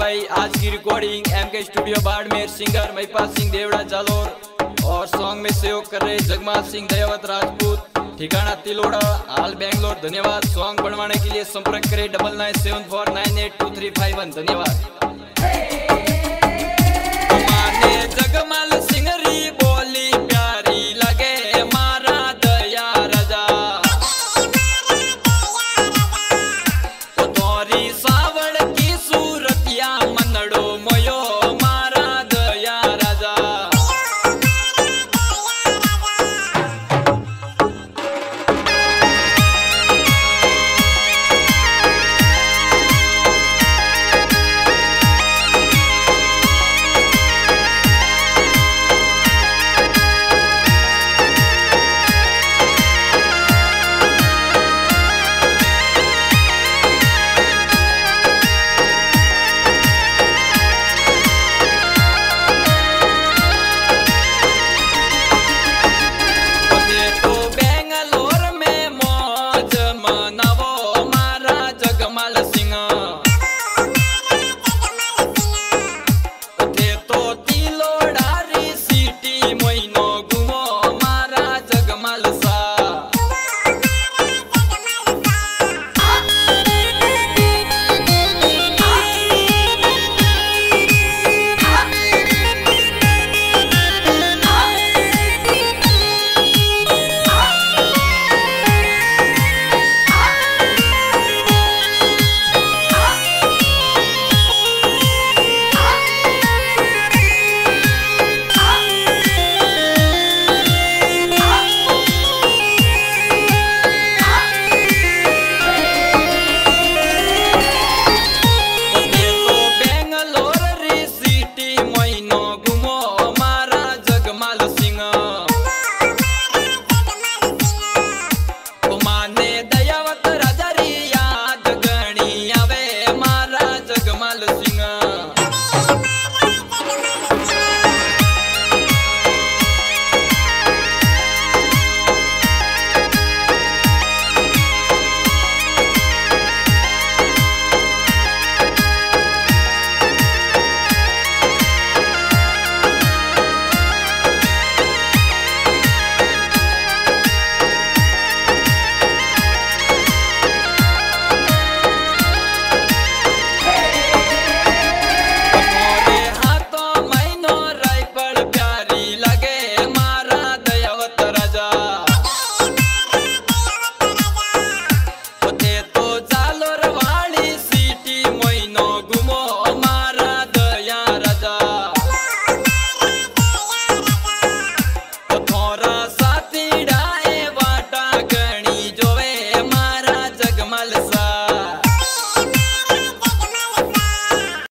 भाई आज की recording MK studio Barmer, singer Mahipal Singh Deora Jalore और सॉन्ग में सहयोग कर रहे जगमाल सिंह दयावत राजपूत, ठिकाना तिलोड़ा, हाल बेंगलोर। धन्यवाद। सॉन्ग बनवाने के लिए संपर्क करें 9974982351। धन्यवाद।